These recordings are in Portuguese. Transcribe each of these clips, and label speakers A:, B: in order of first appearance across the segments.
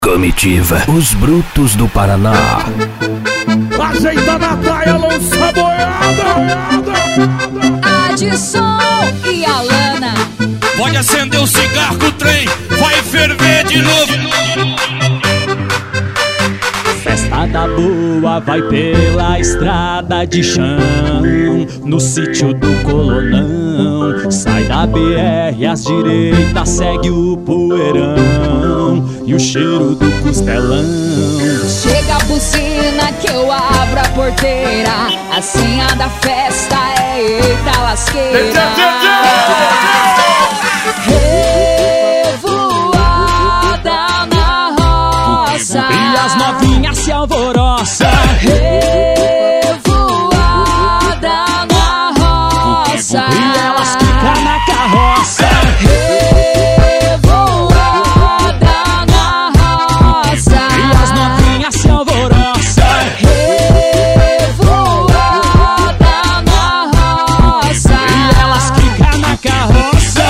A: Comitiva, os brutos do Paraná.
B: Ajeita na praia, lança boiada.
C: Adson e Alana.
D: Pode acender o cigarro que o trem vai ferver de novo.
E: Festa da boa vai pela estrada de chão, no sítio do Colonão. Sai da BR às direitas, segue o poeirão e o cheiro do costelão.
C: Chega a buzina que eu abro a porteira, a senha da festa é eita lasqueira. Revoada na roça
E: E as novinhas se alvoroçam.
C: Revoada na roça
E: E elas ficam na carroça.
C: Revoada na roça
E: E as novinhas se alvoroçam.
C: Revoada na roça
E: E elas ficam na carroça.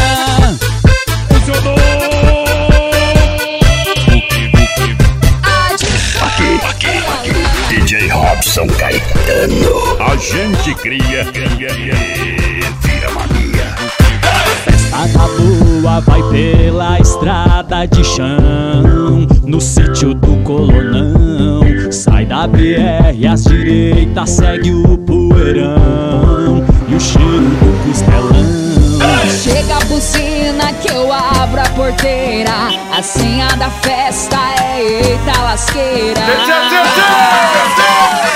A: DJ Robson Caetano.
D: A gente cria e vira mania.
E: Festa da boa vai pela estrada de chão, no sítio do Colonão. Sai da BR às direitas, segue o poeirão e o cheiro do costelão.
C: Chega a buzina que eu abro a porteira, a senha da festa é eita lasqueira.